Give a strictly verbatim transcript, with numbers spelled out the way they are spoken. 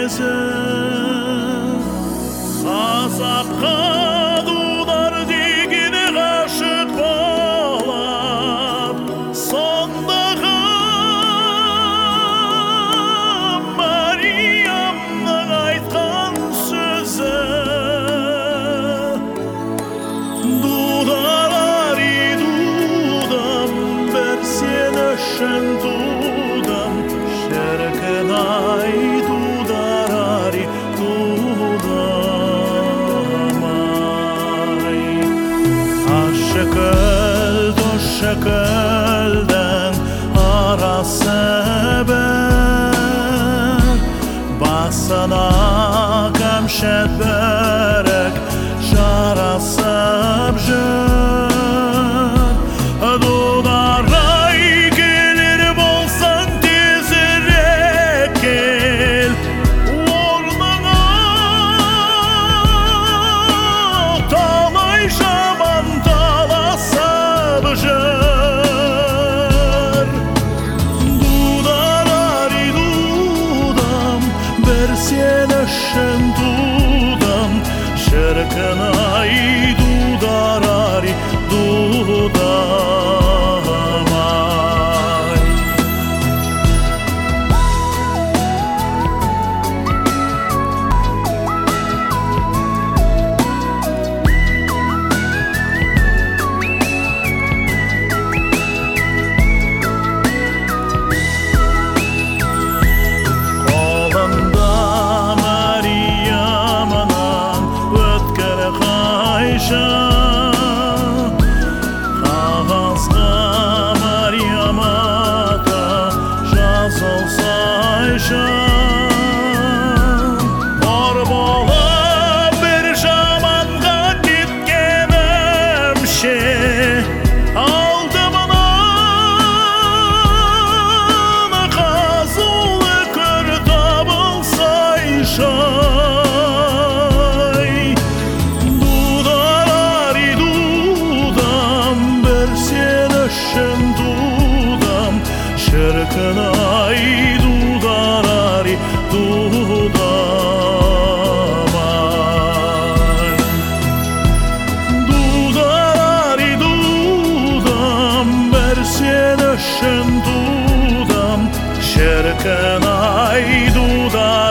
сезім азапқа дудар деген ғашық болам сондағы Мариямның айтқан сөзі дудар-ари дудам бір сен үшін тудым шіркін-ай дудар-ари дудам-ай ащы көл тұщы көлдің арасы бір басына кәмшат бөрік жарасып жүр дудар-ай келер болсаң тезірек кел орныңа талай жаман таласып жүр дудар-ари дудам бір сен үшін тудым шіркін-ай дудар-ари дудам-ай қолында Мариямның өткір қайшы қағазға Мариям аты жазылсайшы бар болып бір жаманға кеткенімше алдымнан қазулы көр табылсайшы дудар-ари дудам бір сен үшін тудым шіркін-ай дудар-ари дудам-ай дудар-ари дудам бір сен үшін тудым шіркін-ай дудар